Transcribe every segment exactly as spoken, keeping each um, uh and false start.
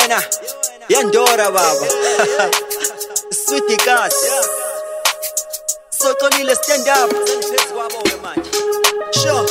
wena yandora baba Sweetie Gas Soxolile stand up sengiphezu kwabo ke manje sure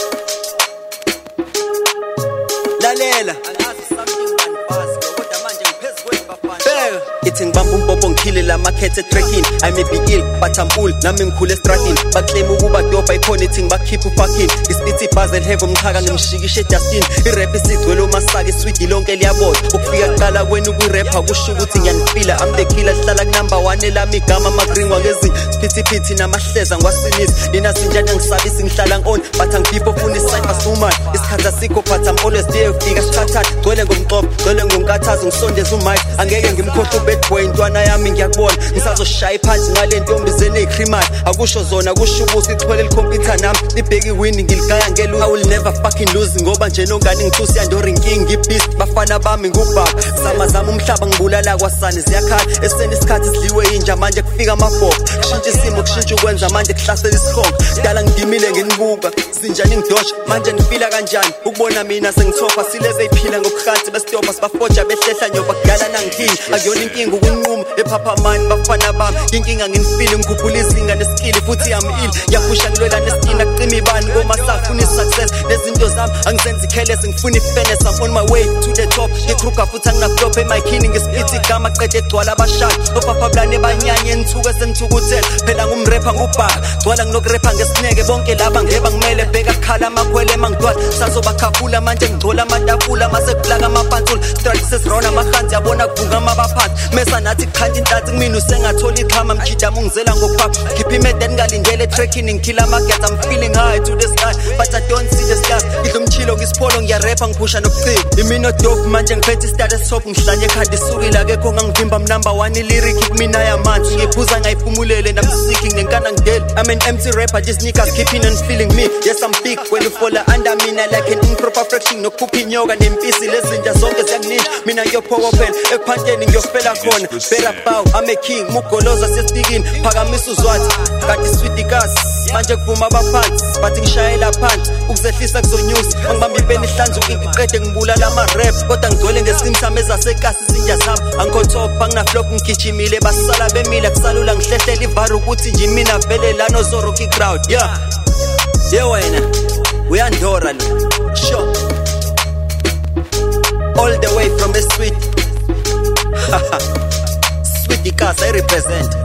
lalela angazi something banibhasi kodwa manje ngiphezu kwenu bafana ithi ngibamba umpopho ngikhile la market trekking I may be ill but I'm cool nami ngikhule estratin baclaim ukuba dope ikhona ithi ngibakhipha fucking isithi puzzle have umchaka ngimshikishe Justin irap isidwele umasaki sweet lonke liyabona ukufika kuqala kwenu kurapper kusho ukuthi ngiyanifila I'm the killer hlala ku number one elami igama magringwa ngezi phithi phithi namahleza ngwasinisi nina sinjani ngisabisi ngihlala on but angipho funa isayfa suman isikhathi asikho but I'm always there ufika sithathatha gcwele ngomqobo gcwele ngomkathazo ngisondeza umic angeke ngimkhohle bad boy intwana yami ngiyakubona ngisazoshaya phansi ngale ntombi zene icriminal akusho zona kusho ukuthi ithwele licomputer nami libheki win ngiligaya ngelu I will never fucking lose ngoba nje nongani ngithusi yandora inking ngibist bafana bami ngubaba samazama umhlaba ngibulala kwasani ziyakhala eseni isikhathi sidliwe inja manje kufika amabhobo kushintsha isimo kushintsha ukwenza manje kuhlasela isihongo dala ngidimile nginibuka sinjani ngidosha manje ngifila kanjani ukubona mina sengithopa sileze iphila ngokukhansi besitopa sibafoja behlehla nyoba kudala nangithini akuyona inkinga ukunquma ephapha mani bafana bami inkinga nginifile ngikhuphula izinga neskill futhi yami ill yaphusha ngilwela neskin kucima ibani ngoma safuna isuccess lezinto zami angisenzi careless ngifuna ifairness I'm on my way to the top ngikruka futhi anginaklop emakhini ngesipithi igama qede egcwala abashaya opapa blane banyanye enthuke senthukuthela phela ngumrapper ngubhaka gcwala nginokurapper ngesineke bonke laba ngeba ngimele bheka khala amakhwele mangidwala sazobakhafula manje ngidhola amatafula mase kuplaka amapantula strikes rona amahanzi yabona kuvunga amabaphansi mesa nathi khanda intatsi kumina usengathola ikhama mjidama ungizela ngokuphapha khipha imede ngalindele trekking ngikhila amagets I'm feeling high to the sky but I don't see the stars ngidla umchilo ngisipholo ngiyarapper ngiphusha nokucika imino dope manje ngiphethe status top ngihlanye ekhadi sukile akekho ngangivimba number one lyric kumina yamanzi ngiphuza ngayiphumulele namsiki ngenkana ngidele I'm an empty rapper these niggas keeping on feeling me yes I'm big when you fall under mina like an improper fraction nokukhupha inyoka nempisi lezinja zonke ziyakuninja mina ngiyopower pen ekuphanteni ngiyofela khona better bow I'm a king mugoloza sestikini phakamisa uzwathi kanti Sweetie Gas manje kuvuma abaphansi bathi ngishayela phansi ukuzehlisa kuzonyusa angibamba ipeni ihlanzu ngiqede ngibulala ama rap kodwa ngigcwele ngesimsame zasekasi izinja zami angikho top angina flop ngigijimile basala bemile kusalula ngihlehlela ivaru ukuthi nje mina vele lano zoroki crowd yeah yeah wena uyandora lo sure all the way from the sweet Sweetie Gas I represent